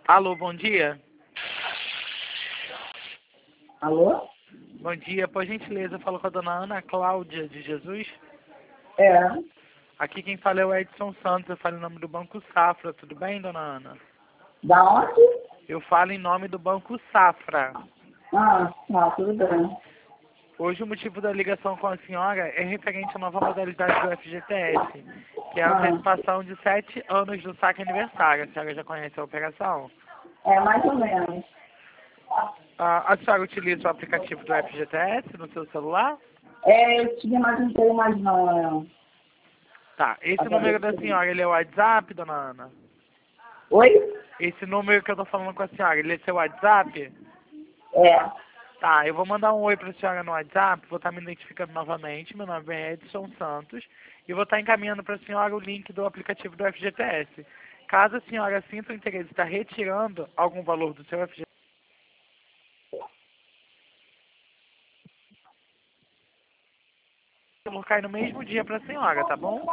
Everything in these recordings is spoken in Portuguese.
Alô, bom dia. Alô? Bom dia, por gentileza, eu falo com a dona Ana Cláudia de Jesus. É. Aqui quem fala é o Edson Santos, eu falo em nome do Banco Safra, tudo bem, dona Ana? Da onde? Eu falo em nome do Banco Safra. Ah, tá, tudo bem. Hoje o motivo da ligação com a senhora é referente à nova modalidade do FGTS, que é a antecipação de 7 anos do saque aniversário. A senhora já conhece a operação? É, mais ou menos. A senhora utiliza o aplicativo do FGTS no seu celular? É, eu tive mais um tempo, mas não. Tá, esse número da senhora, ele é o WhatsApp, dona Ana? Oi? Esse número que eu tô falando com a senhora, ele é seu WhatsApp? É. Tá, eu vou mandar um oi pra senhora no WhatsApp, vou estar me identificando novamente, meu nome é Edson Santos, e vou estar encaminhando pra senhora o link do aplicativo do FGTS. Caso a senhora sinta o interesse de estar retirando algum valor do seu FGTS, eu vou cair no mesmo dia pra senhora, tá bom?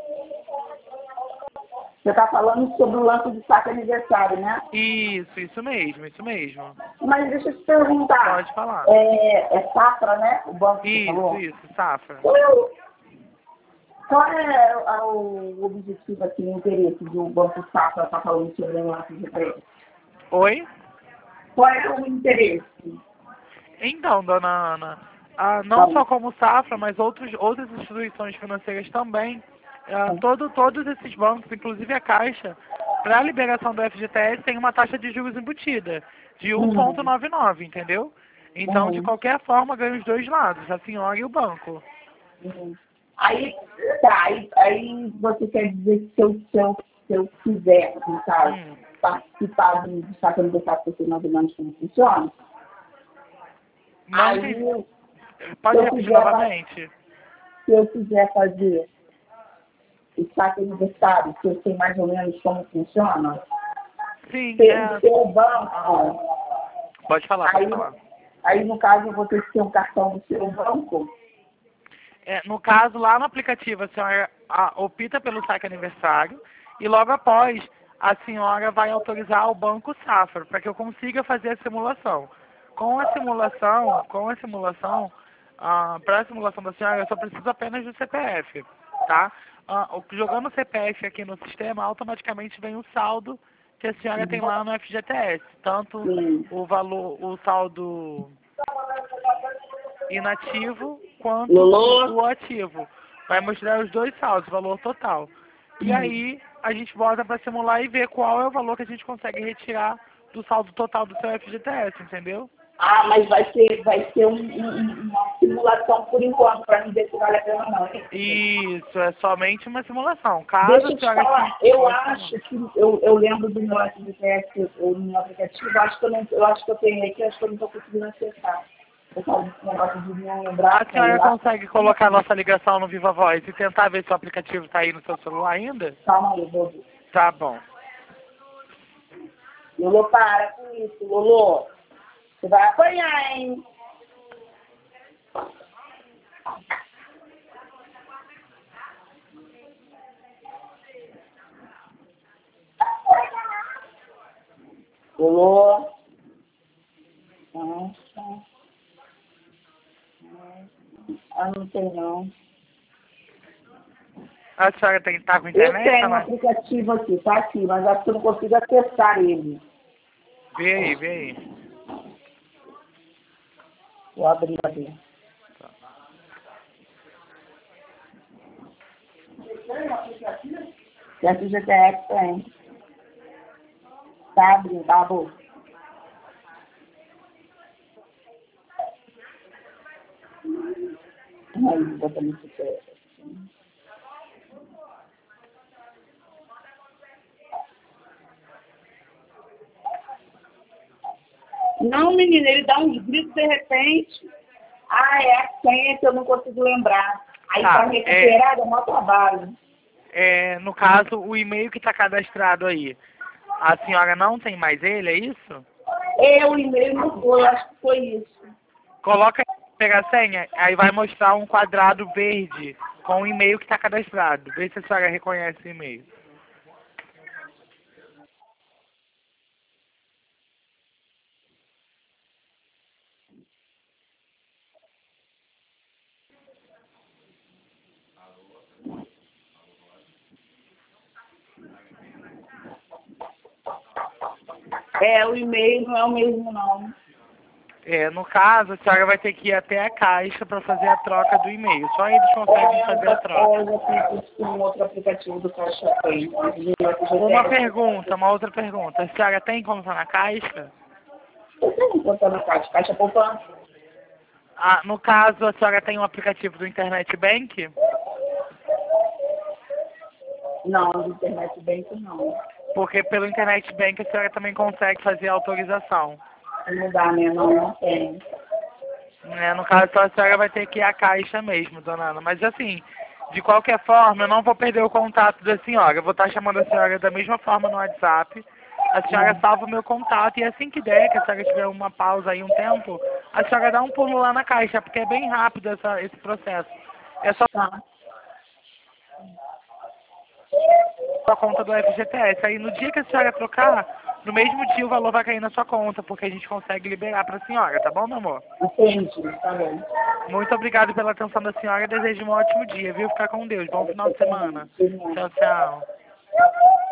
Você está falando sobre o lance de saque aniversário, né? Isso mesmo, isso mesmo. Mas deixa eu te perguntar. Pode falar. É Safra, né? O banco que você falou? Isso, Safra. Qual é o objetivo aqui, o interesse do Banco Safra estar falando sobre o lance de preço? Oi? Qual é o interesse? Então, dona Ana, não só como Safra, mas outras instituições financeiras também, todos esses bancos, inclusive a Caixa, para a liberação do FGTS tem uma taxa de juros embutida, de 1,99, entendeu? Então, de qualquer forma, ganha os dois lados, a senhora e o banco. Aí, tá, aí você quer dizer que se eu quiser, no caso, participar do saque aniversário porque nós não como funciona, Não aí, entendi. Pode repetir novamente? se eu quiser fazer o saque aniversário, que eu sei mais ou menos como funciona, Sim, pelo banco, pode falar, pode falar. Aí, no caso, eu vou ter que ter um cartão do seu banco. No caso, lá no aplicativo, a senhora opta pelo saque aniversário e logo após a senhora vai autorizar o Banco Safra para que eu consiga fazer a simulação. Com a simulação, para a simulação da senhora, eu só preciso apenas do CPF, tá? Jogando o CPF aqui no sistema, automaticamente vem o saldo que a senhora tem lá no FGTS, tanto o saldo inativo quanto o ativo. Vai mostrar os dois saldos, o valor total. E aí a gente volta para simular e ver qual é o valor que a gente consegue retirar do saldo total do seu FGTS, entendeu? Ah, mas vai ser uma simulação por enquanto, para me ver se vale a pena ou não. Isso, é somente uma simulação. Caso Deixa eu a te senhora falar, eu acho que eu lembro do meu FGTS, no meu aplicativo, eu acho que eu tenho aqui, acho que eu não estou conseguindo acessar. Eu falo esse negócio de não lembrar. A senhora consegue colocar a nossa ligação no Viva Voz e tentar ver se o aplicativo está aí no seu celular ainda? Calma aí, vou ver. Tá bom. Lolo, para com isso, Lolo. Você vai apanhar, hein? Lolo. Ah, não tem não. A senhora tem que estar com internet? Eu tenho um aplicativo aqui, tá aqui, mas acho que eu não consigo acessar ele. Vê aí. Vou abrir aqui. Certo, GTX tem. Tá abrindo, tá bom. Aí, botando esse pé. Não, menina, ele dá uns gritos de repente. Ah, é a senha que eu não consigo lembrar. Aí Tá, para recuperar é maior trabalho. No caso, o e-mail que está cadastrado aí, a senhora não tem mais ele, é isso? O e-mail não foi, acho que foi isso. Coloca pegar a senha, aí vai mostrar um quadrado verde com o e-mail que está cadastrado. Vê se a senhora reconhece o e-mail. O e-mail não é o mesmo, não. No caso, a senhora vai ter que ir até a Caixa para fazer a troca do e-mail. Só eles conseguem fazer a troca. Eu já fiz com um outro aplicativo do Caixa Tem. Uma outra pergunta. A senhora tem conta na Caixa? Eu tenho conta na Caixa, Caixa Poupança. No caso, a senhora tem um aplicativo do Internet Bank? Não, do Internet Bank não. Porque pelo Internet Bank a senhora também consegue fazer a autorização. Não dá, né? Não tem. No caso, só a senhora vai ter que ir à Caixa mesmo, dona Ana. Mas assim, de qualquer forma, eu não vou perder o contato da senhora. Eu vou estar chamando a senhora da mesma forma no WhatsApp. A senhora salva o meu contato e assim que der, que a senhora tiver uma pausa aí um tempo, a senhora dá um pulo lá na Caixa, porque é bem rápido esse processo. É só Tá. a conta do FGTS. Aí no dia que a senhora trocar, no mesmo dia o valor vai cair na sua conta, porque a gente consegue liberar para a senhora, tá bom, meu amor? Entendi, tá bem. Muito obrigado pela atenção da senhora e desejo um ótimo dia, viu? Ficar com Deus. Bom final de semana. Tchau, tchau.